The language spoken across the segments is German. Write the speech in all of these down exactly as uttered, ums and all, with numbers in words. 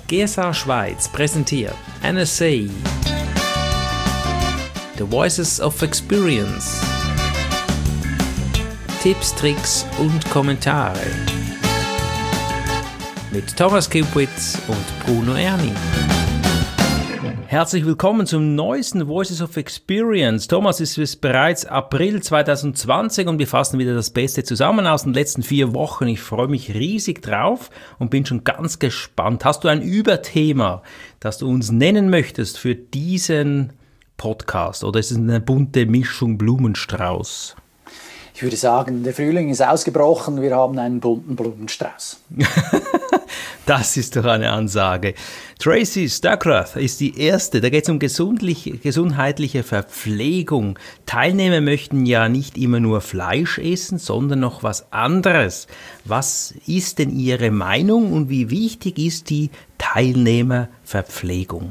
G S A Schweiz präsentiert N S A The Voices of Experience. Tipps, Tricks und Kommentare mit Thomas Kupwitz und Bruno Erni. Herzlich willkommen zum neuesten Voices of Experience. Thomas, es ist bereits April zwanzig zwanzig und wir fassen wieder das Beste zusammen aus den letzten vier Wochen. Ich freue mich riesig drauf und bin schon ganz gespannt. Hast du ein Überthema, das du uns nennen möchtest für diesen Podcast? Oder ist es eine bunte Mischung Blumenstrauß? Ich würde sagen, der Frühling ist ausgebrochen, wir haben einen bunten Blumenstrauß. Das ist doch eine Ansage. Tracy Stuckrath ist die erste. Da geht es um gesundheitliche Verpflegung. Teilnehmer möchten ja nicht immer nur Fleisch essen, sondern noch was anderes. Was ist denn Ihre Meinung und wie wichtig ist die Teilnehmerverpflegung?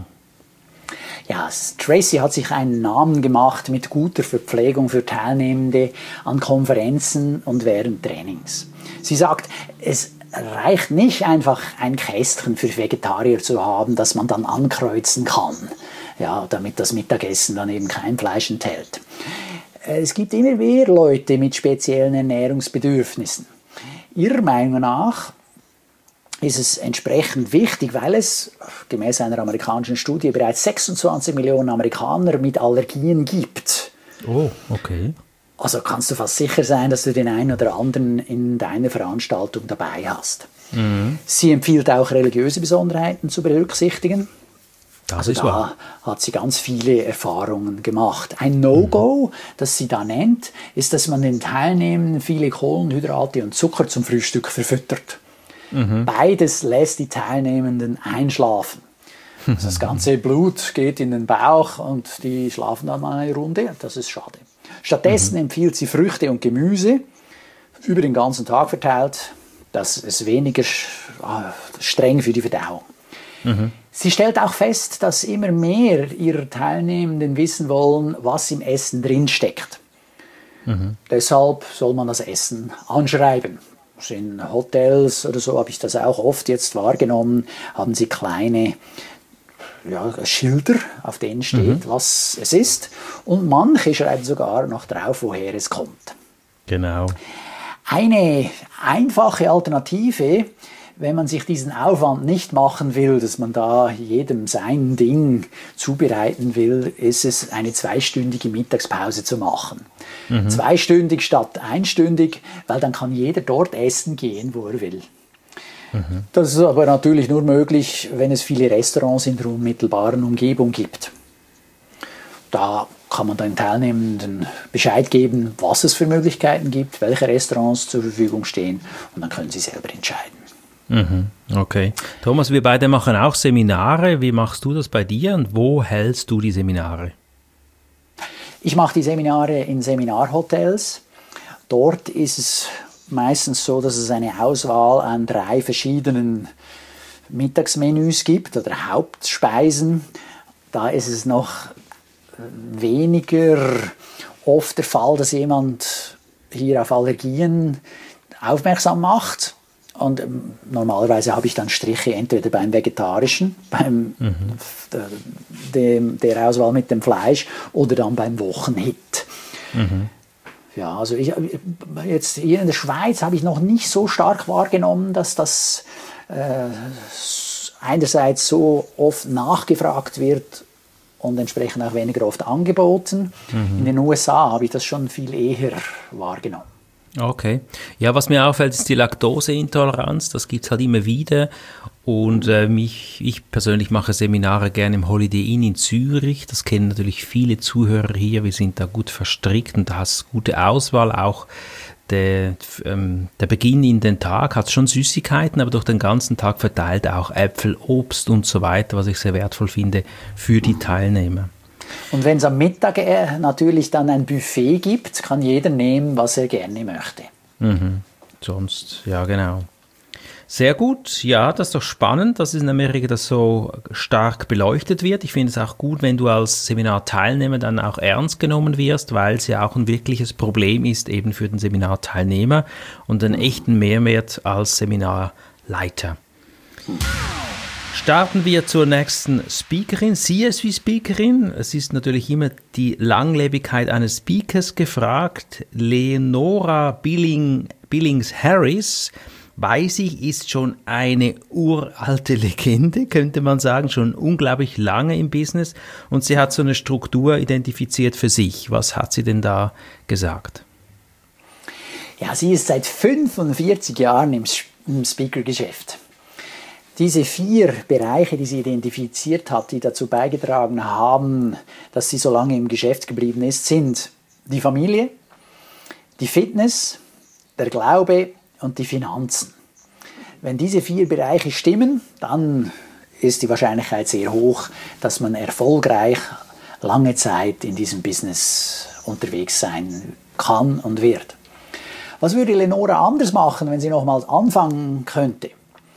Ja, Tracy hat sich einen Namen gemacht mit guter Verpflegung für Teilnehmende an Konferenzen und während Trainings. Sie sagt, es reicht nicht einfach ein Kästchen für Vegetarier zu haben, das man dann ankreuzen kann, ja, damit das Mittagessen dann eben kein Fleisch enthält. Es gibt immer mehr Leute mit speziellen Ernährungsbedürfnissen. Ihrer Meinung nach ist es entsprechend wichtig, weil es gemäß einer amerikanischen Studie bereits sechsundzwanzig Millionen Amerikaner mit Allergien gibt. Oh, okay. Also kannst du fast sicher sein, dass du den einen oder anderen in deiner Veranstaltung dabei hast. Mhm. Sie empfiehlt auch religiöse Besonderheiten zu berücksichtigen. Das also ist da wahr. Hat sie ganz viele Erfahrungen gemacht. Ein No-Go, mhm. das sie da nennt, ist, dass man den Teilnehmenden viele Kohlenhydrate und Zucker zum Frühstück verfüttert. Mhm. Beides lässt die Teilnehmenden einschlafen. Also das ganze Blut geht in den Bauch und die schlafen dann mal eine Runde. Das ist schade. Stattdessen mhm. empfiehlt sie Früchte und Gemüse über den ganzen Tag verteilt. Das ist weniger streng für die Verdauung. Mhm. Sie stellt auch fest, dass immer mehr ihrer Teilnehmenden wissen wollen, was im Essen drinsteckt. Mhm. Deshalb soll man das Essen anschreiben. In Hotels oder so habe ich das auch oft jetzt wahrgenommen, haben sie kleine ja, Schilder, auf denen steht, mhm. was es ist. Und manche schreiben sogar noch drauf, woher es kommt. Genau. Eine einfache Alternative, wenn man sich diesen Aufwand nicht machen will, dass man da jedem sein Ding zubereiten will, ist es, eine zweistündige Mittagspause zu machen. Mhm. Zweistündig statt einstündig, weil dann kann jeder dort essen gehen, wo er will. Mhm. Das ist aber natürlich nur möglich, wenn es viele Restaurants in der unmittelbaren Umgebung gibt. Da kann man den Teilnehmenden Bescheid geben, was es für Möglichkeiten gibt, welche Restaurants zur Verfügung stehen, und dann können sie selber entscheiden. Mhm, okay. Thomas, wir beide machen auch Seminare. Wie machst du das bei dir und wo hältst du die Seminare? Ich mache die Seminare in Seminarhotels. Dort ist es meistens so, dass es eine Auswahl an drei verschiedenen Mittagsmenüs gibt oder Hauptspeisen. Da ist es noch weniger oft der Fall, dass jemand hier auf Allergien aufmerksam macht. Und ähm, normalerweise habe ich dann Striche entweder beim Vegetarischen, beim mhm. dem, der Auswahl mit dem Fleisch, oder dann beim Wochenhit. Mhm. Ja, also ich, jetzt hier in der Schweiz habe ich noch nicht so stark wahrgenommen, dass das äh, einerseits so oft nachgefragt wird und entsprechend auch weniger oft angeboten. Mhm. In den U S A habe ich das schon viel eher wahrgenommen. Okay. Ja, was mir auffällt, ist die Laktoseintoleranz. Das gibt es halt immer wieder. Und äh, mich, ich persönlich mache Seminare gerne im Holiday Inn in Zürich. Das kennen natürlich viele Zuhörer hier. Wir sind da gut verstrickt und da hast gute Auswahl. Auch der, ähm, der Beginn in den Tag hat schon Süßigkeiten, aber durch den ganzen Tag verteilt auch Äpfel, Obst und so weiter, was ich sehr wertvoll finde für die Teilnehmer. Und wenn es am Mittag äh, natürlich dann ein Buffet gibt, kann jeder nehmen, was er gerne möchte. Mhm. Sonst, ja genau. Sehr gut, ja, das ist doch spannend, dass es in Amerika das so stark beleuchtet wird. Ich finde es auch gut, wenn du als Seminarteilnehmer dann auch ernst genommen wirst, weil es ja auch ein wirkliches Problem ist eben für den Seminarteilnehmer und einen echten Mehrwert als Seminarleiter. Starten wir zur nächsten Speakerin. Sie ist wie Speakerin. Es ist natürlich immer die Langlebigkeit eines Speakers gefragt. Leonora Billing, Billings-Harris, weiß ich, ist schon eine uralte Legende, könnte man sagen, schon unglaublich lange im Business. Und sie hat so eine Struktur identifiziert für sich. Was hat sie denn da gesagt? Ja, sie ist seit fünfundvierzig Jahren im, im Speaker-Geschäft. Diese vier Bereiche, die sie identifiziert hat, die dazu beigetragen haben, dass sie so lange im Geschäft geblieben ist, sind die Familie, die Fitness, der Glaube und die Finanzen. Wenn diese vier Bereiche stimmen, dann ist die Wahrscheinlichkeit sehr hoch, dass man erfolgreich lange Zeit in diesem Business unterwegs sein kann und wird. Was würde Leonora anders machen, wenn sie nochmals anfangen könnte?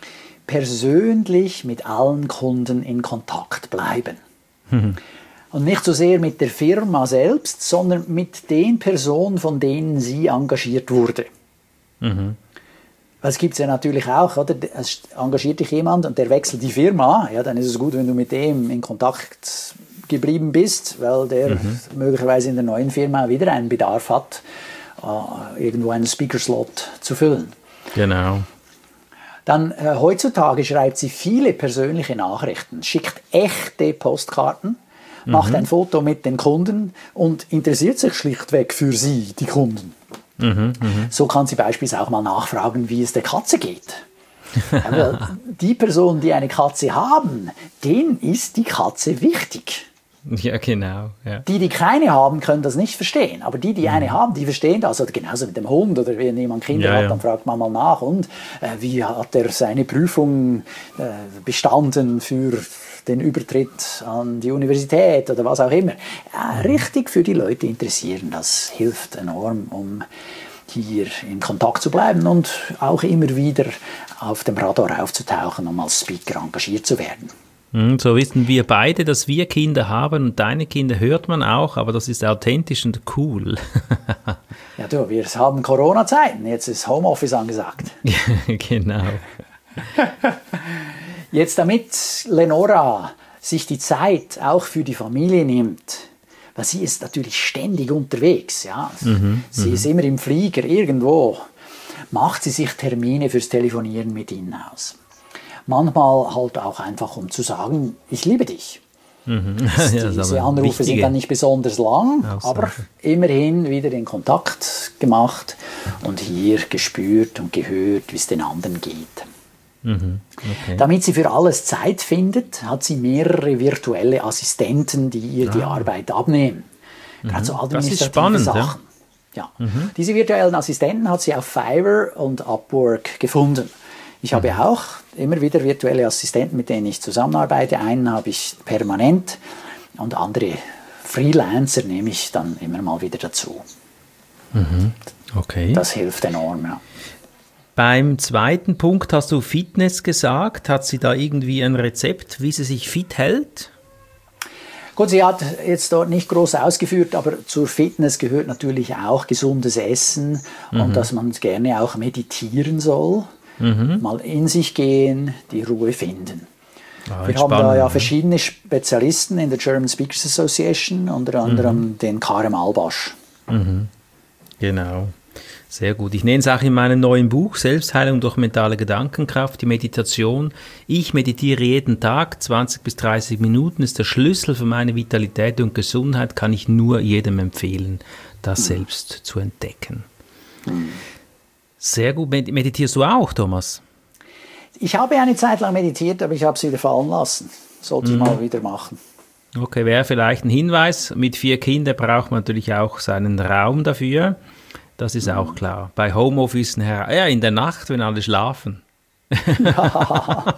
Persönlich mit allen Kunden in Kontakt bleiben. Mhm. Und nicht so sehr mit der Firma selbst, sondern mit den Personen, von denen sie engagiert wurde. Mhm. Das gibt es ja natürlich auch, oder? Es engagiert dich jemand und der wechselt die Firma, ja, dann ist es gut, wenn du mit dem in Kontakt geblieben bist, weil der mhm. möglicherweise in der neuen Firma wieder einen Bedarf hat, äh, irgendwo einen Speaker-Slot zu füllen. Genau. Dann äh, heutzutage schreibt sie viele persönliche Nachrichten, schickt echte Postkarten, mhm. macht ein Foto mit den Kunden und interessiert sich schlichtweg für sie, die Kunden. Mhm, mh. So kann sie beispielsweise auch mal nachfragen, wie es der Katze geht. Aber die Personen, die eine Katze haben, denen ist die Katze wichtig. Ja, genau. Ja. Die, die keine haben, können das nicht verstehen. Aber die, die mhm. eine haben, die verstehen das. Oder genauso mit dem Hund. Oder wenn jemand Kinder ja, hat, ja. dann fragt man mal nach. Und äh, wie hat er seine Prüfung äh, bestanden für den Übertritt an die Universität oder was auch immer. Äh, richtig für die Leute interessieren. Das hilft enorm, um hier in Kontakt zu bleiben und auch immer wieder auf dem Radar aufzutauchen, um als Speaker engagiert zu werden. So wissen wir beide, dass wir Kinder haben und deine Kinder hört man auch, aber das ist authentisch und cool. Ja du, wir haben Corona-Zeiten, jetzt ist Homeoffice angesagt. Genau. Jetzt damit Leonora sich die Zeit auch für die Familie nimmt, weil sie ist natürlich ständig unterwegs, ja. Mhm, sie ist immer im Flieger irgendwo, macht sie sich Termine fürs Telefonieren mit ihnen aus. Manchmal halt auch einfach, um zu sagen, ich liebe dich. Mhm. Ja, diese Anrufe sind dann nicht besonders lang, Aussage. Aber immerhin wieder in Kontakt gemacht und hier gespürt und gehört, wie es den anderen geht. Mhm. Okay. Damit sie für alles Zeit findet, hat sie mehrere virtuelle Assistenten, die ihr ah. die Arbeit abnehmen. Mhm. Gerade so administrative spannend, Sachen. Ja. Ja. Mhm. Diese virtuellen Assistenten hat sie auf Fiverr und Upwork gefunden. Ich habe mhm. auch immer wieder virtuelle Assistenten, mit denen ich zusammenarbeite. Einen habe ich permanent und andere Freelancer nehme ich dann immer mal wieder dazu. Mhm. Okay. Das hilft enorm, ja. Beim zweiten Punkt hast du Fitness gesagt. Hat sie da irgendwie ein Rezept, wie sie sich fit hält? Gut, sie hat jetzt dort nicht groß ausgeführt, aber zur Fitness gehört natürlich auch gesundes Essen mhm. und dass man gerne auch meditieren soll. Mhm. Mal in sich gehen, die Ruhe finden. Ah, wir haben da ja verschiedene Spezialisten in der German Speakers Association, unter anderem mhm. den Karem Albasch. Mhm. Genau, sehr gut. Ich nenne es auch in meinem neuen Buch Selbstheilung durch mentale Gedankenkraft, die Meditation. Ich meditiere jeden Tag, zwanzig bis dreißig Minuten, ist der Schlüssel für meine Vitalität und Gesundheit, kann ich nur jedem empfehlen, das mhm. selbst zu entdecken. Mhm. Sehr gut. Meditierst du auch, Thomas? Ich habe eine Zeit lang meditiert, aber ich habe es wieder fallen lassen. Sollte mhm. ich mal wieder machen. Okay, wäre vielleicht ein Hinweis. Mit vier Kindern braucht man natürlich auch seinen Raum dafür. Das ist mhm. auch klar. Bei Homeoffice, ja, in der Nacht, wenn alle schlafen. Ja.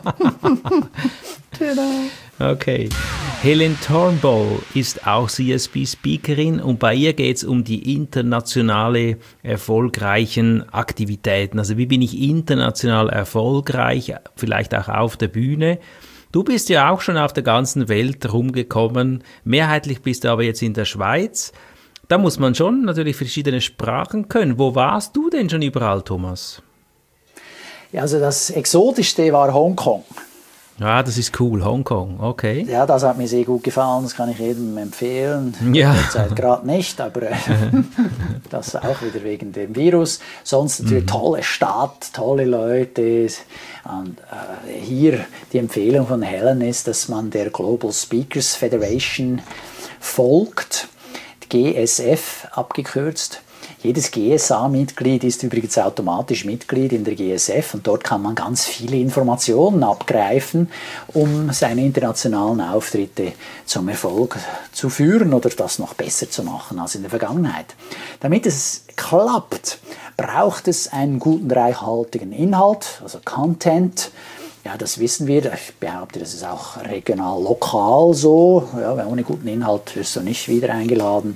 Okay. Helen Turnbull ist auch C S B-Speakerin und bei ihr geht es um die internationale erfolgreichen Aktivitäten. Also wie bin ich international erfolgreich, vielleicht auch auf der Bühne. Du bist ja auch schon auf der ganzen Welt rumgekommen, mehrheitlich bist du aber jetzt in der Schweiz. Da muss man schon natürlich verschiedene Sprachen können. Wo warst du denn schon überall, Thomas? Ja, also das Exotischste war Hongkong. Ja, das ist cool, Hongkong, okay. Ja, das hat mir sehr gut gefallen, das kann ich jedem empfehlen. Ja. Derzeit gerade nicht, aber äh, das auch wieder wegen dem Virus. Sonst natürlich mhm. tolle Stadt, tolle Leute. Und äh, hier die Empfehlung von Helen ist, dass man der Global Speakers Federation folgt, G S F abgekürzt. Jedes G S A-Mitglied ist übrigens automatisch Mitglied in der G S F und dort kann man ganz viele Informationen abgreifen, um seine internationalen Auftritte zum Erfolg zu führen oder das noch besser zu machen als in der Vergangenheit. Damit es klappt, braucht es einen guten, reichhaltigen Inhalt, also Content. Ja, das wissen wir. Ich behaupte, das ist auch regional, lokal so. Ja, ohne guten Inhalt wirst du nicht wieder eingeladen.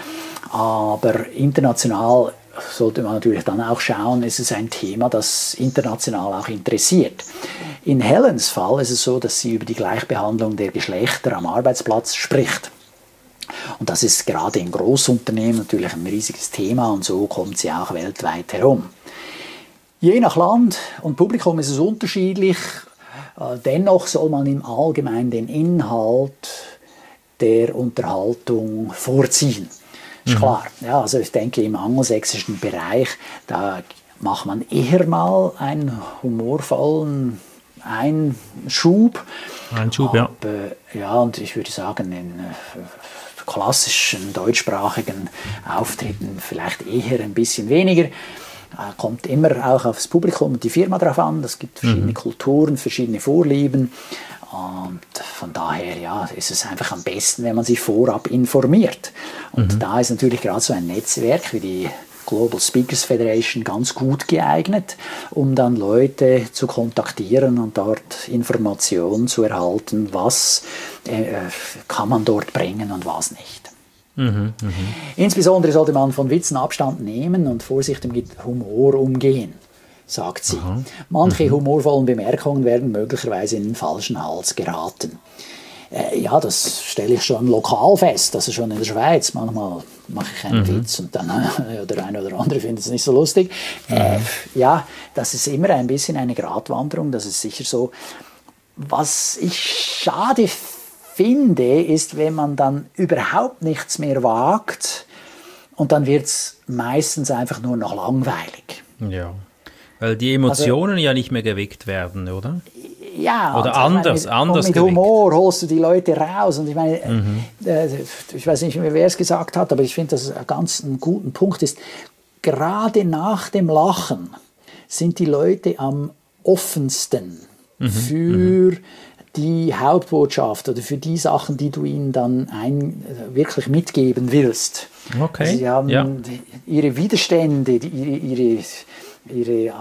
Aber international sollte man natürlich dann auch schauen, ist es ein Thema, das international auch interessiert. In Helens Fall ist es so, dass sie über die Gleichbehandlung der Geschlechter am Arbeitsplatz spricht. Und das ist gerade in Großunternehmen natürlich ein riesiges Thema und so kommt sie auch weltweit herum. Je nach Land und Publikum ist es unterschiedlich. Dennoch soll man im Allgemeinen den Inhalt der Unterhaltung vorziehen. Ist klar. Ja, also ich denke, im angelsächsischen Bereich, da macht man eher mal einen humorvollen Einschub. Einschub, ja. Aber, ja, und ich würde sagen, in äh, klassischen deutschsprachigen Auftritten vielleicht eher ein bisschen weniger. Äh, kommt immer auch aufs Publikum und die Firma drauf an. Es gibt verschiedene mhm. Kulturen, verschiedene Vorlieben. Und von daher ja, ist es einfach am besten, wenn man sich vorab informiert. Und mhm. da ist natürlich gerade so ein Netzwerk wie die Global Speakers Federation ganz gut geeignet, um dann Leute zu kontaktieren und dort Informationen zu erhalten, was äh, kann man dort bringen und was nicht. Mhm, mh. Insbesondere sollte man von Witzen Abstand nehmen und vorsichtig mit Humor umgehen, sagt sie. Aha. Manche mhm. humorvollen Bemerkungen werden möglicherweise in den falschen Hals geraten. Äh, ja, das stelle ich schon lokal fest, also schon in der Schweiz. Manchmal mache ich einen mhm. Witz und dann äh, der eine oder andere findet es nicht so lustig. Mhm. Äh, ja, das ist immer ein bisschen eine Gratwanderung, das ist sicher so. Was ich schade finde, ist, wenn man dann überhaupt nichts mehr wagt und dann wird es meistens einfach nur noch langweilig. Ja. Weil die Emotionen also, ja nicht mehr geweckt werden, oder? Ja. Oder anders, meine, anders mit geweckt. Humor holst du die Leute raus. Und ich meine, mhm. äh, ich weiß nicht mehr, wer es gesagt hat, aber ich finde, dass es ein ganz ein guter Punkt ist. Gerade nach dem Lachen sind die Leute am offensten mhm. für mhm. die Hauptbotschaft oder für die Sachen, die du ihnen dann ein, wirklich mitgeben willst. Okay. Also sie haben ja. ihre Widerstände, die, ihre, ihre Ihre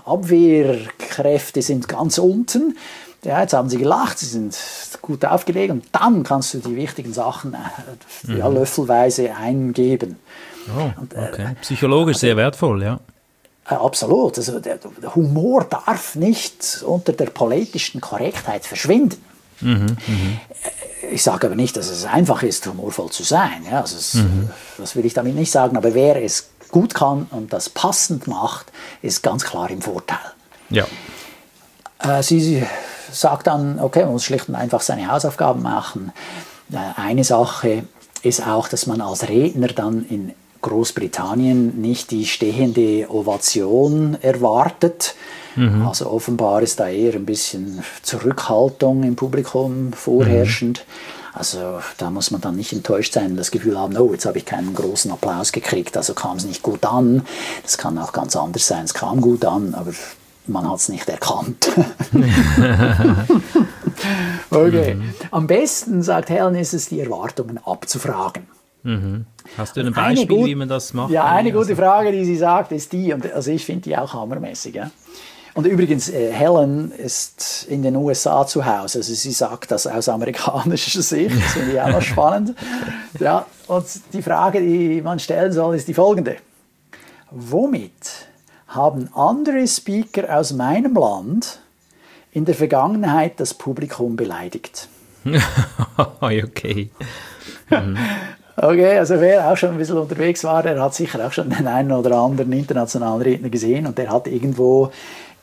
Abwehrkräfte sind ganz unten. Ja, jetzt haben sie gelacht, sie sind gut aufgelegt und dann kannst du die wichtigen Sachen äh, ja, löffelweise eingeben. Oh, okay. Und, äh, Psychologisch also, sehr wertvoll, ja. Äh, absolut. Also, der, der Humor darf nicht unter der politischen Korrektheit verschwinden. Mhm, mh. Ich sage aber nicht, dass es einfach ist, humorvoll zu sein. Ja, also es, mhm. Das will ich damit nicht sagen, aber wer es gut kann und das passend macht, ist ganz klar im Vorteil. Ja. Äh, sie, sie sagt dann, okay, man muss schlicht und einfach seine Hausaufgaben machen. Äh, eine Sache ist auch, dass man als Redner dann in Großbritannien nicht die stehende Ovation erwartet. Mhm. Also offenbar ist da eher ein bisschen Zurückhaltung im Publikum vorherrschend. Mhm. Also da muss man dann nicht enttäuscht sein und das Gefühl haben, oh, jetzt habe ich keinen großen Applaus gekriegt, also kam es nicht gut an. Das kann auch ganz anders sein, es kam gut an, aber man hat es nicht erkannt. Okay. Mhm. Am besten, sagt Helen, ist es, die Erwartungen abzufragen. Mhm. Hast du ein Beispiel, gut, wie man das macht? Ja, eine also. gute Frage, die sie sagt, ist die, und also ich finde die auch hammermäßig, ja. Und übrigens, äh, Helen ist in den U S A zu Hause, also sie sagt das aus amerikanischer Sicht, das finde ich auch noch spannend. Ja, und die Frage, die man stellen soll, ist die folgende. Womit haben andere Speaker aus meinem Land in der Vergangenheit das Publikum beleidigt? Okay. Mhm. Okay, also wer auch schon ein bisschen unterwegs war, der hat sicher auch schon den einen oder anderen internationalen Redner gesehen und der hat irgendwo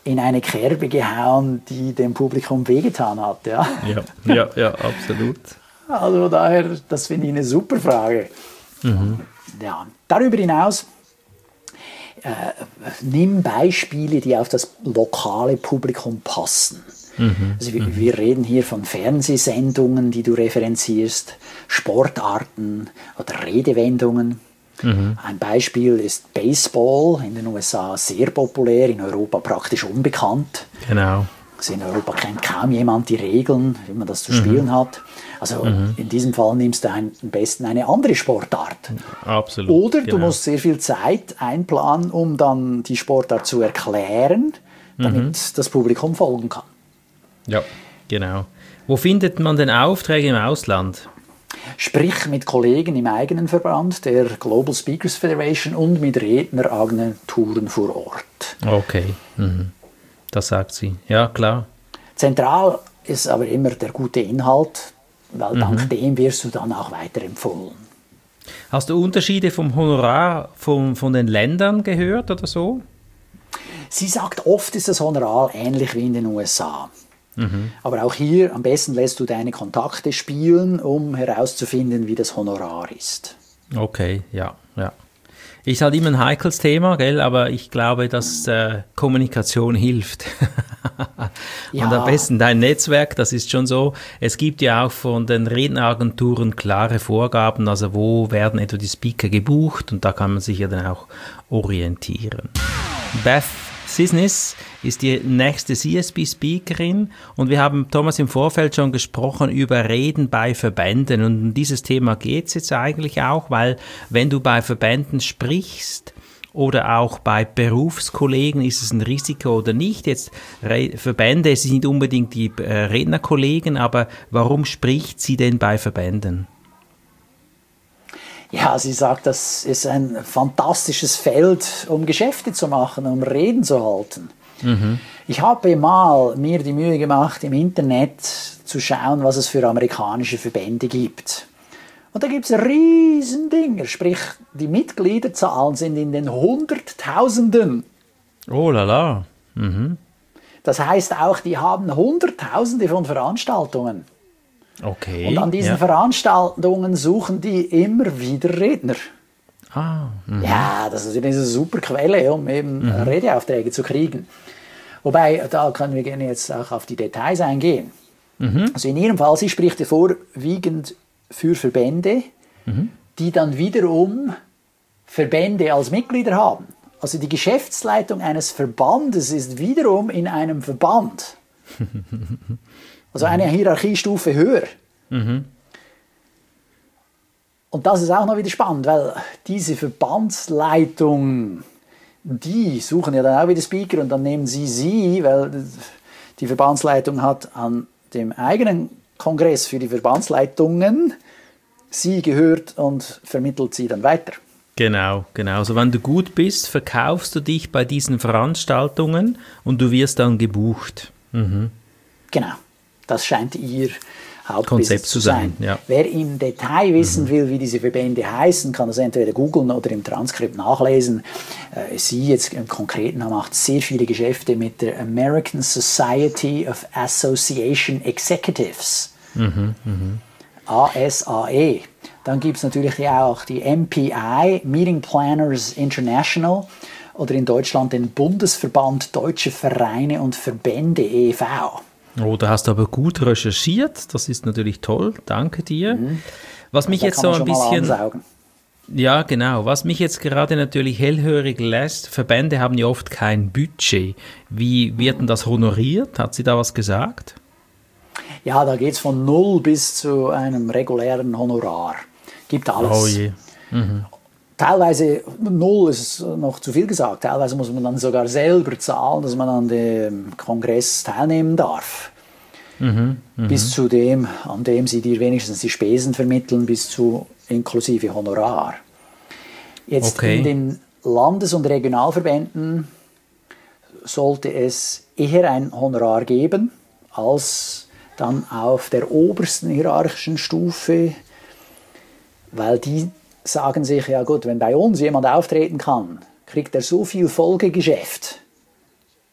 in eine Kerbe gehauen, die dem Publikum wehgetan hat. Ja, ja, ja, ja, absolut. Also daher, das finde ich eine super Frage. Mhm. Ja, darüber hinaus, äh, nimm Beispiele, die auf das lokale Publikum passen. Mhm. Also wir, wir reden hier von Fernsehsendungen, die du referenzierst, Sportarten oder Redewendungen. Mhm. Ein Beispiel ist Baseball, in den U S A sehr populär, in Europa praktisch unbekannt. Genau. Also in Europa kennt kaum jemand die Regeln, wie man das zu spielen mhm. hat. Also mhm. in diesem Fall nimmst du ein, am besten eine andere Sportart. Absolut. Oder genau. du musst sehr viel Zeit einplanen, um dann die Sportart zu erklären, damit mhm. das Publikum folgen kann. Ja, genau. Wo findet man denn Aufträge im Ausland? Sprich mit Kollegen im eigenen Verband, der Global Speakers Federation, und mit Redneragenturen vor Ort. Okay, mhm. Das sagt sie. Ja, klar. Zentral ist aber immer der gute Inhalt, weil mhm. dank dem wirst du dann auch weiterempfohlen. Hast du Unterschiede vom Honorar von, von den Ländern gehört oder so? Sie sagt, oft ist das Honorar ähnlich wie in den U S A. Mhm. Aber auch hier, am besten lässt du deine Kontakte spielen, um herauszufinden, wie das Honorar ist. Okay, ja, ja. Ist halt immer ein heikles Thema, gell? Aber ich glaube, dass äh, Kommunikation hilft. Ja. Und am besten dein Netzwerk, das ist schon so. Es gibt ja auch von den Redneragenturen klare Vorgaben, also wo werden etwa die Speaker gebucht, und da kann man sich ja dann auch orientieren. Beth Sisnis ist die nächste C S B-Speakerin, und wir haben, Thomas, im Vorfeld schon gesprochen über Reden bei Verbänden, und um dieses Thema geht es jetzt eigentlich auch, weil wenn du bei Verbänden sprichst oder auch bei Berufskollegen, ist es ein Risiko oder nicht. Jetzt Re- Verbände, sie sind nicht unbedingt die äh, Rednerkollegen, aber warum spricht sie denn bei Verbänden? Ja, sie sagt, das ist ein fantastisches Feld, um Geschäfte zu machen, um Reden zu halten. Mhm. Ich habe mal mir die Mühe gemacht, im Internet zu schauen, was es für amerikanische Verbände gibt. Und da gibt es riesen Dinger, sprich, die Mitgliederzahlen sind in den Hunderttausenden. Oh la la. Mhm. Das heißt auch, die haben Hunderttausende von Veranstaltungen. Okay. Und an diesen ja. Veranstaltungen suchen die immer wieder Redner. Ah, mh. Ja, das ist eine super Quelle, um eben mhm. Redeaufträge zu kriegen. Wobei, da können wir gerne jetzt auch auf die Details eingehen. Mhm. Also in ihrem Fall, sie spricht ja vorwiegend für Verbände, mhm. die dann wiederum Verbände als Mitglieder haben. Also die Geschäftsleitung eines Verbandes ist wiederum in einem Verband. Also eine Hierarchiestufe höher. Mhm. Und das ist auch noch wieder spannend, weil diese Verbandsleitung, die suchen ja dann auch wieder Speaker, und dann nehmen sie sie, weil die Verbandsleitung hat an dem eigenen Kongress für die Verbandsleitungen sie gehört und vermittelt sie dann weiter. Genau, genau. Also wenn du gut bist, verkaufst du dich bei diesen Veranstaltungen und du wirst dann gebucht. Mhm. Genau. Das scheint ihr Hauptbusiness zu sein. Ja. Wer im Detail wissen will, wie diese Verbände heißen, kann das entweder googeln oder im Transkript nachlesen. Äh, sie jetzt im Konkreten macht sehr viele Geschäfte mit der American Society of Association Executives. Mhm, mh. A S A E. Dann gibt es natürlich auch die M P I, Meeting Planners International, oder in Deutschland den Bundesverband Deutsche Vereine und Verbände e V Oh, da hast du aber gut recherchiert. Das ist natürlich toll. Danke dir. Mhm. Was mich da jetzt so ein bisschen... ansaugen. Ja, genau. Was mich jetzt gerade natürlich hellhörig lässt, Verbände haben ja oft kein Budget. Wie wird denn das honoriert? Hat sie da was gesagt? Ja, da geht es von null bis zu einem regulären Honorar. Gibt alles. Oh je. Mhm. Teilweise, null ist noch zu viel gesagt, teilweise muss man dann sogar selber zahlen, dass man an dem Kongress teilnehmen darf. Mhm, mh. Bis zu dem, an dem sie dir wenigstens die Spesen vermitteln, bis zu inklusive Honorar. Jetzt okay. In den Landes- und Regionalverbänden sollte es eher ein Honorar geben, als dann auf der obersten hierarchischen Stufe, weil die sagen sich, ja gut, wenn bei uns jemand auftreten kann, kriegt er so viel Folgegeschäft,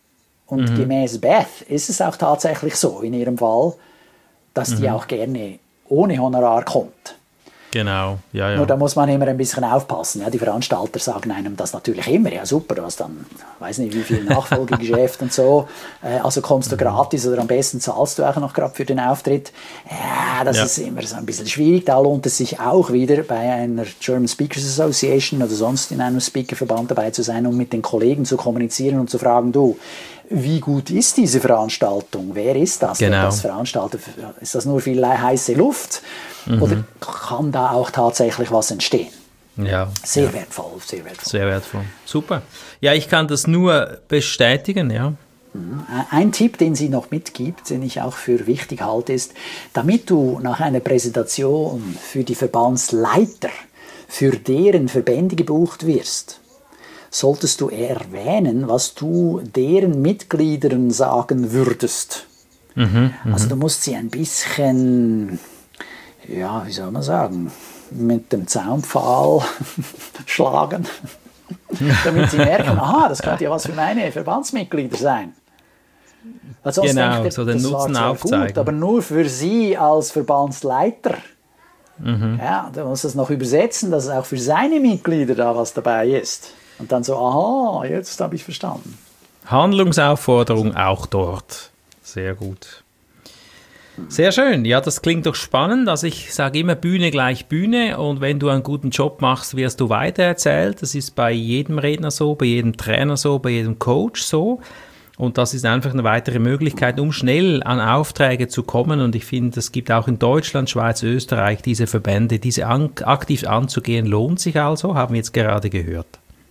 Und mhm. gemäß Beth ist es auch tatsächlich so in ihrem Fall, dass die mhm. auch gerne ohne Honorar kommt. Genau, ja, ja. Nur da muss man immer ein bisschen aufpassen. Ja, die Veranstalter sagen einem das natürlich immer. Ja, super, du hast dann, weiß nicht wie viel Nachfolgegeschäft und so. Äh, also kommst du mhm. gratis oder am besten zahlst du auch noch gerade für den Auftritt. Ja, das ja. ist immer so ein bisschen schwierig. Da lohnt es sich auch wieder, bei einer German Speakers Association oder sonst in einem Speakerverband dabei zu sein, um mit den Kollegen zu kommunizieren und zu fragen, du, wie gut ist diese Veranstaltung? Wer ist das? Genau. Wer das veranstaltet? Ist das nur viel heiße Luft? Mhm. Oder kann da auch tatsächlich was entstehen? Ja. Sehr ja. wertvoll, sehr wertvoll. Sehr wertvoll. Super. Ja, ich kann das nur bestätigen, ja. Ein Tipp, den sie noch mitgibt, den ich auch für wichtig halte, ist, damit du nach einer Präsentation für die Verbandsleiter, für deren Verbände gebucht wirst, solltest du erwähnen, was du deren Mitgliedern sagen würdest. Mhm, also du musst sie ein bisschen, ja, wie soll man sagen, mit dem Zaunpfahl schlagen, damit sie merken, aha, das könnte ja was für meine Verbandsmitglieder sein. Weil sonst genau, denkt er, so den das Nutzen war aufzeigen. Gut, aber nur für sie als Verbandsleiter. Mhm. Ja, da muss das noch übersetzen, dass auch für seine Mitglieder da was dabei ist. Und dann so, aha, jetzt habe ich verstanden. Handlungsaufforderung auch dort. Sehr gut. Sehr schön. Ja, das klingt doch spannend. Also ich sage immer, Bühne gleich Bühne. Und wenn du einen guten Job machst, wirst du weitererzählt. Das ist bei jedem Redner so, bei jedem Trainer so, bei jedem Coach so. Und das ist einfach eine weitere Möglichkeit, um schnell an Aufträge zu kommen. Und ich finde, es gibt auch in Deutschland, Schweiz, Österreich diese Verbände. Diese an, aktiv anzugehen, lohnt sich also, haben wir jetzt gerade gehört.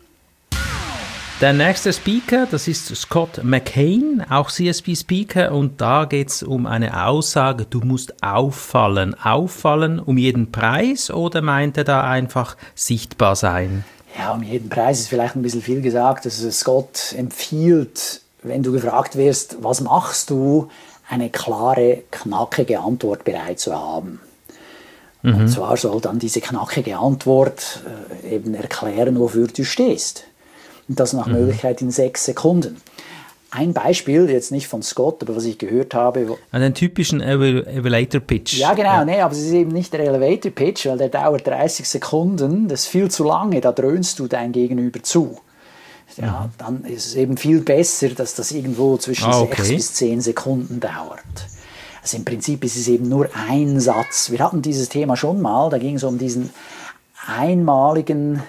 Der nächste Speaker, das ist Scott McKain, auch C S P-Speaker, und da geht es um eine Aussage, du musst auffallen. Auffallen um jeden Preis, oder meint er da einfach sichtbar sein? Ja, um jeden Preis ist vielleicht ein bisschen viel gesagt. Also Scott empfiehlt, wenn du gefragt wirst, was machst du, eine klare, knackige Antwort bereit zu haben. Mhm. Und zwar soll dann diese knackige Antwort äh, eben erklären, wofür du stehst. Und das nach mhm. Möglichkeit in sechs Sekunden. Ein Beispiel, jetzt nicht von Scott, aber was ich gehört habe. Einen typischen Elevator-Pitch. Ja, genau, ja. Nee, aber es ist eben nicht der Elevator-Pitch, weil der dauert dreißig Sekunden. Das ist viel zu lange, da dröhnst du dein Gegenüber zu. Ja, mhm. Dann ist es eben viel besser, dass das irgendwo zwischen ah, okay. sechs bis zehn Sekunden dauert. Also im Prinzip ist es eben nur ein Satz. Wir hatten dieses Thema schon mal, da ging es um diesen einmaligen,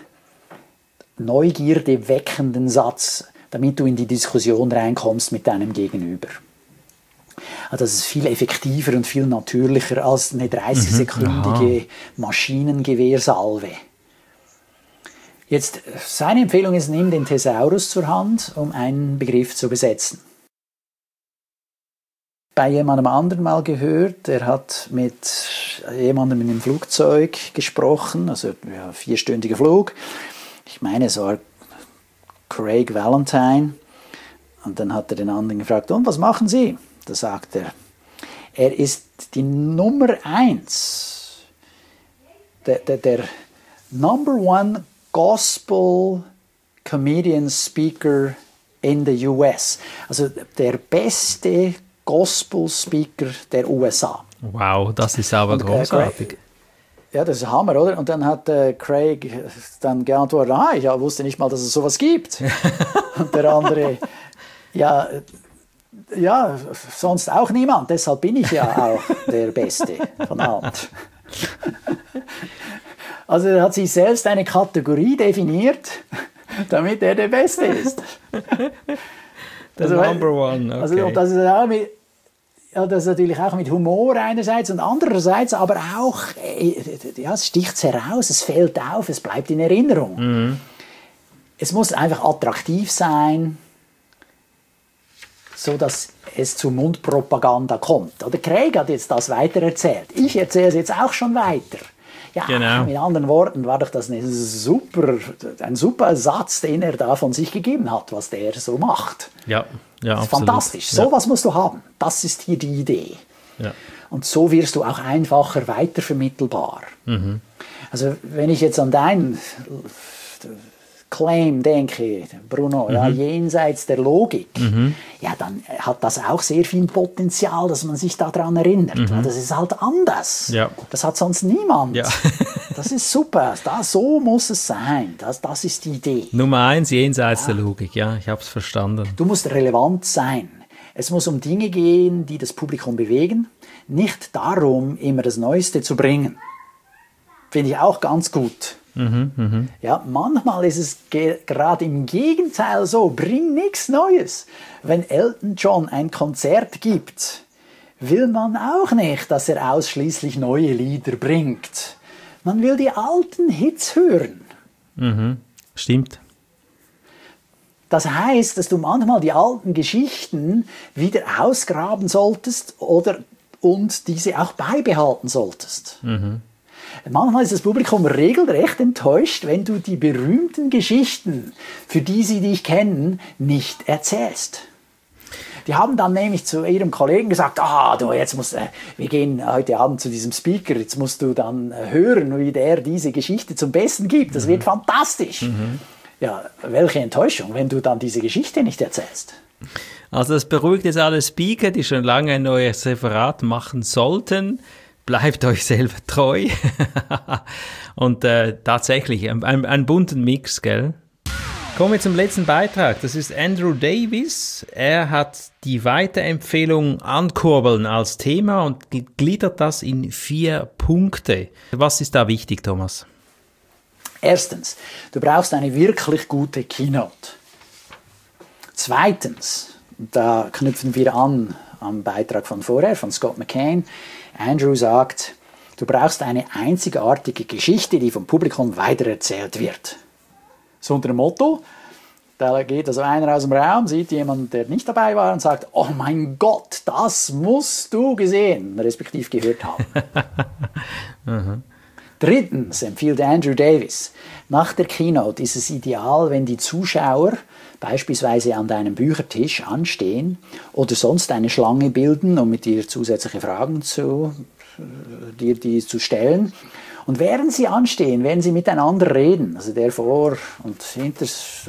Neugierde weckenden Satz, damit du in die Diskussion reinkommst mit deinem Gegenüber. Also das ist viel effektiver und viel natürlicher als eine dreißig-sekündige mhm, Maschinengewehrsalve. Jetzt, seine Empfehlung ist, nimm den Thesaurus zur Hand, um einen Begriff zu besetzen. Bei jemandem anderen mal gehört, der hat mit jemandem in einem Flugzeug gesprochen, also ja, vierstündiger Flug. Ich meine, es war Craig Valentine. Und dann hat er den anderen gefragt, und was machen Sie? Da sagt er, er ist die Nummer eins, der, der, der Number One Gospel Comedian Speaker in the U S. Also der beste Gospel Speaker der U S A. Wow, das ist aber und, großartig. Äh, Ja, das ist Hammer, oder? Und dann hat äh, Craig dann geantwortet, ah, ich wusste nicht mal, dass es sowas gibt. Und der andere, ja, ja, sonst auch niemand, deshalb bin ich ja auch der Beste von allen. Also er hat sich selbst eine Kategorie definiert, damit er der Beste ist. Der also, Number One, okay. Also, und das ist auch mit, ja, das ist natürlich auch mit Humor einerseits und andererseits, aber auch, ja, es sticht heraus, es fällt auf, es bleibt in Erinnerung. Mhm. Es muss einfach attraktiv sein, so dass es zu Mundpropaganda kommt. Oder Craig hat jetzt das weitererzählt. Ich erzähle es jetzt auch schon weiter. Ja, genau. Mit anderen Worten war doch das eine super, ein super Satz, den er da von sich gegeben hat, was der so macht. Ja, ja, das ist absolut. Fantastisch. So was ja. musst du haben. Das ist hier die Idee. Ja. Und so wirst du auch einfacher weitervermittelbar. Mhm. Also wenn ich jetzt an dein Claim denke, Bruno, mhm. ja, jenseits der Logik, mhm. ja, dann hat das auch sehr viel Potenzial, dass man sich daran erinnert. Mhm. Das ist halt anders. Ja. Das hat sonst niemand. Ja. Das ist super. Das, so muss es sein. Das, das ist die Idee. Nummer eins, jenseits ja. der Logik. Ja, ich habe es verstanden. Du musst relevant sein. Es muss um Dinge gehen, die das Publikum bewegen, nicht darum, immer das Neueste zu bringen. Finde ich auch ganz gut. Mhm, mh. Ja, manchmal ist es ge- gerade im Gegenteil so, bring nichts Neues. Wenn Elton John ein Konzert gibt, will man auch nicht, dass er ausschließlich neue Lieder bringt. Man will die alten Hits hören. Mhm, stimmt. Das heißt, dass du manchmal die alten Geschichten wieder ausgraben solltest oder und diese auch beibehalten solltest. Mhm. Manchmal ist das Publikum regelrecht enttäuscht, wenn du die berühmten Geschichten, für die sie dich kennen, nicht erzählst. Die haben dann nämlich zu ihrem Kollegen gesagt, ah, du, jetzt musst, äh, wir gehen heute Abend zu diesem Speaker, jetzt musst du dann äh, hören, wie der diese Geschichte zum Besten gibt. Das mhm. wird fantastisch. Mhm. Ja, welche Enttäuschung, wenn du dann diese Geschichte nicht erzählst. Also das beruhigt jetzt alle Speaker, die schon lange ein neues Referat machen sollten. Bleibt euch selber treu. Und äh, tatsächlich, ein, ein, ein bunten Mix, gell? Kommen wir zum letzten Beitrag. Das ist Andrew Davis. Er hat die Weiterempfehlung Ankurbeln als Thema und gliedert das in vier Punkte. Was ist da wichtig, Thomas? Erstens, du brauchst eine wirklich gute Keynote. Zweitens, da knüpfen wir an am Beitrag von vorher, von Scott McKain. Andrew sagt, du brauchst eine einzigartige Geschichte, die vom Publikum weitererzählt wird. So unter dem Motto, da geht also einer aus dem Raum, sieht jemand, der nicht dabei war und sagt, oh mein Gott, das musst du gesehen, respektive gehört haben. mhm. Drittens empfiehlt Andrew Davis, nach der Keynote ist es ideal, wenn die Zuschauer beispielsweise an deinem Büchertisch anstehen oder sonst eine Schlange bilden, um mit dir zusätzliche Fragen zu, dir die zu stellen. Und während sie anstehen, werden sie miteinander reden. Also der vor und hinter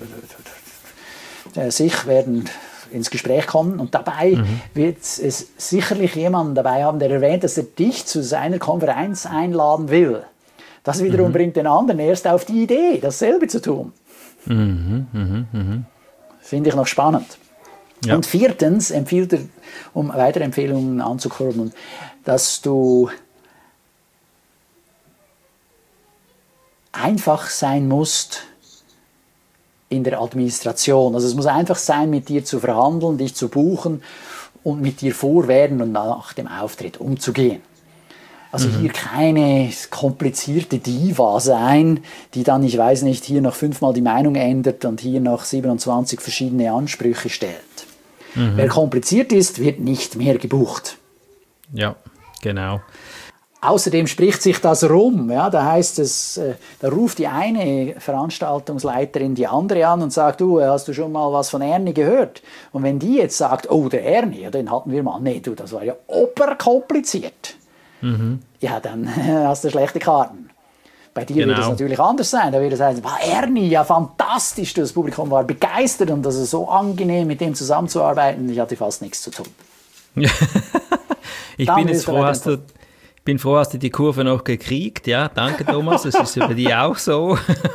sich werden ins Gespräch kommen und dabei mhm. wird es sicherlich jemanden dabei haben, der erwähnt, dass er dich zu seiner Konferenz einladen will. Das wiederum mhm. bringt den anderen erst auf die Idee, dasselbe zu tun. Mhm, mh, mh. Finde ich noch spannend. Ja. Und viertens empfiehlt er, um weitere Empfehlungen anzukurbeln, dass du einfach sein musst in der Administration. Also es muss einfach sein, mit dir zu verhandeln, dich zu buchen und mit dir vor, während und nach dem Auftritt umzugehen. Also mhm. hier keine komplizierte Diva sein, die dann, ich weiß nicht, hier noch fünfmal die Meinung ändert und hier noch siebenundzwanzig verschiedene Ansprüche stellt. Mhm. Wer kompliziert ist, wird nicht mehr gebucht. Ja, genau. Außerdem spricht sich das rum. Ja, da heißt es, äh, da ruft die eine Veranstaltungsleiterin die andere an und sagt, du, hast du schon mal was von Ernie gehört? Und wenn die jetzt sagt, oh, der Ernie, ja, den hatten wir mal. Nee, du, das war ja oberkompliziert. Mhm. Ja, dann hast du schlechte Karten. Bei dir genau. wird es natürlich anders sein. Da wird es heißen, wow, Ernie, ja fantastisch, das Publikum war begeistert und das ist so angenehm, mit dem zusammenzuarbeiten. Ich hatte fast nichts zu tun. ich bin jetzt froh, hast du, bin froh, hast du die Kurve noch gekriegt. Ja, danke Thomas, das ist über die auch so.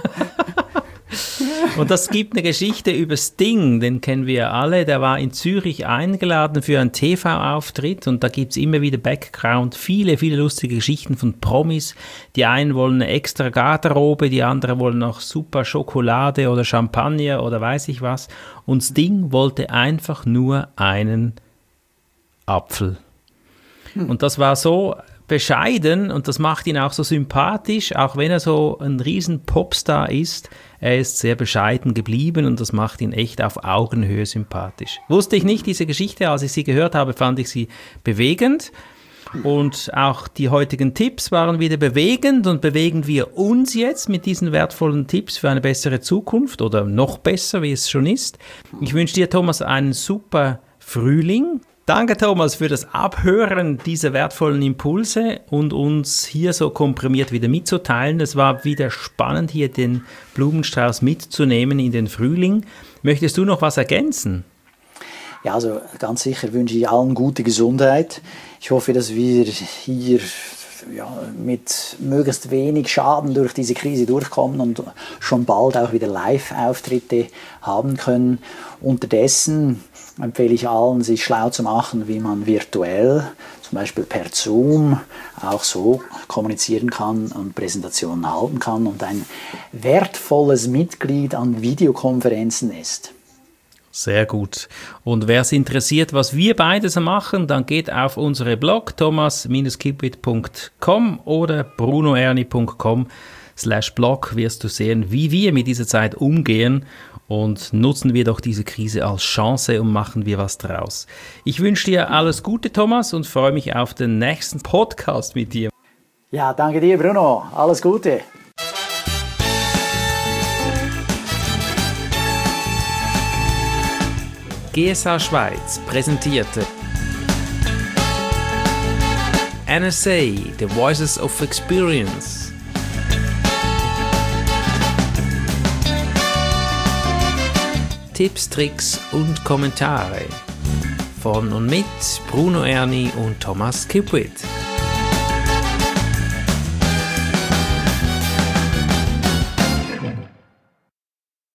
Und das gibt eine Geschichte über Sting, den kennen wir alle, der war in Zürich eingeladen für einen T V-Auftritt und da gibt es immer wieder Background, viele, viele lustige Geschichten von Promis. Die einen wollen eine extra Garderobe, die anderen wollen noch super Schokolade oder Champagner oder weiß ich was. Und Sting wollte einfach nur einen Apfel. Und das war so bescheiden und das macht ihn auch so sympathisch, auch wenn er so ein riesen Popstar ist. Er ist sehr bescheiden geblieben und das macht ihn echt auf Augenhöhe sympathisch. Wusste ich nicht, diese Geschichte, als ich sie gehört habe, fand ich sie bewegend. Und auch die heutigen Tipps waren wieder bewegend und bewegen wir uns jetzt mit diesen wertvollen Tipps für eine bessere Zukunft oder noch besser, wie es schon ist. Ich wünsche dir, Thomas, einen super Frühling. Danke, Thomas, für das Abhören dieser wertvollen Impulse und uns hier so komprimiert wieder mitzuteilen. Es war wieder spannend, hier den Blumenstrauß mitzunehmen in den Frühling. Möchtest du noch was ergänzen? Ja, also ganz sicher wünsche ich allen gute Gesundheit. Ich hoffe, dass wir hier ja, mit möglichst wenig Schaden durch diese Krise durchkommen und schon bald auch wieder Live-Auftritte haben können. Unterdessen empfehle ich allen, sich schlau zu machen, wie man virtuell, zum Beispiel per Zoom, auch so kommunizieren kann und Präsentationen halten kann und ein wertvolles Mitglied an Videokonferenzen ist. Sehr gut. Und wer es interessiert, was wir beides machen, dann geht auf unsere Blog thomas Bindestrich kipwith Punkt com oder brunoerni Punkt com slash blog wirst du sehen, wie wir mit dieser Zeit umgehen. Und nutzen wir doch diese Krise als Chance und machen wir was draus. Ich wünsche dir alles Gute, Thomas, und freue mich auf den nächsten Podcast mit dir. Ja, danke dir, Bruno. Alles Gute. G S H Schweiz präsentierte N S A, The Voices of Experience. Tipps, Tricks und Kommentare von und mit Bruno Erni und Thomas Kipwith.